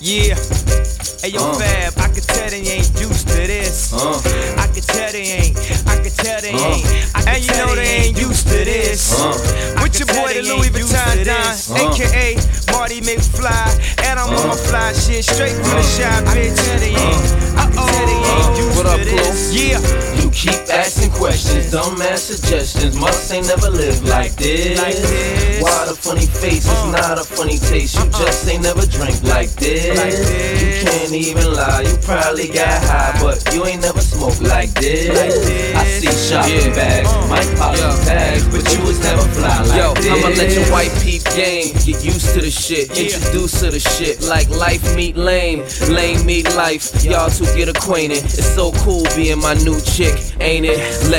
Yeah. Hey yo, Fab, I can tell they ain't used to this. I can tell they ain't. And you know they ain't used to this. With your boy, the Louis Vuitton Don, aka Marty McFly. And I'm on my fly shit straight from the shop, bitch. What up, Blue? Yeah. You keep asking questions, dumbass suggestions. Must ain't never lived like this. Why the funny face is not a funny taste? You just ain't never drank like this. You can't even lie, you probably got high, but you ain't never smoked like this. I see shopping bags, might pop some tags, but you was never fly like this. I'ma let your white peep game get used to the shit, introduced to the shit like life meet lame, lame meet life. Y'all two get acquainted. It's so cool being my new chick, ain't it?